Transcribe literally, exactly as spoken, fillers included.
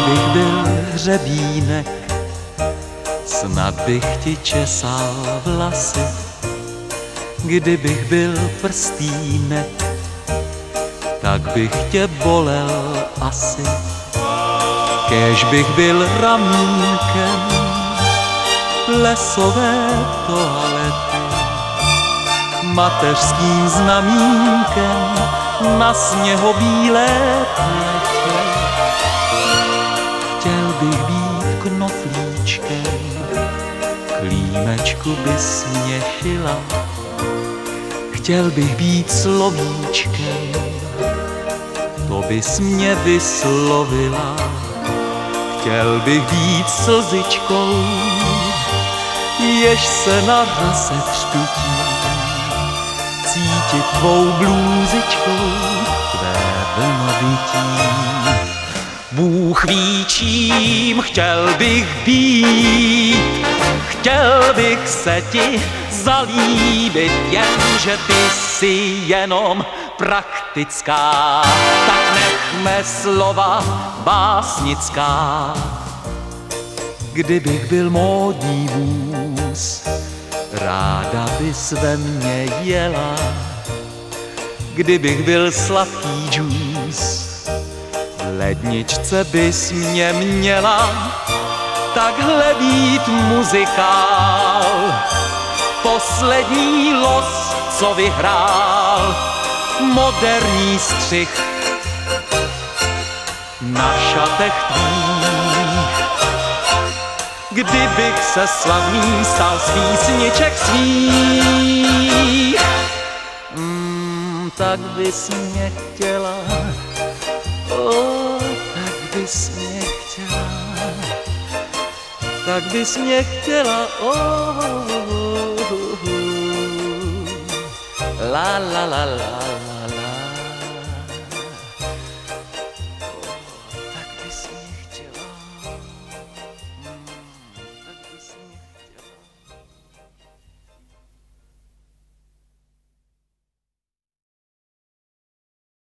Kdybych byl hřebínek, snad bych ti česal vlasy. Kdybych byl prstýnek, tak bych tě bolel asi. Kéž bych byl ramínkem lesové toalety, mateřským znamínkem na sněhobílé pletě. Chtěl bych být knoflíčkem, klímečku bys mě šila. Chtěl bych být slovíčkem, to bys mě vyslovila. Chtěl bych být slzičkou, jež se na rase třpití, cítit tvou blůzičkou tvé vlnobytí. Bůh ví, čím chtěl bych být, chtěl bych se ti zalíbit, jenže ty jsi jenom praktická, tak nechme slova básnická. Kdybych byl módní vůz, ráda bys ve mně jela. Kdybych byl sladký džůs, v ledničce bys mě měla. Takhle být muzikál, poslední los, co vyhrál moderní střih na šatech tvých. Kdybych se slavný stal z písniček svých, mm, tak bys mě chtěla, oh, tak bys mě chtěla, tak bys mě chtěla, oh, la la la la la.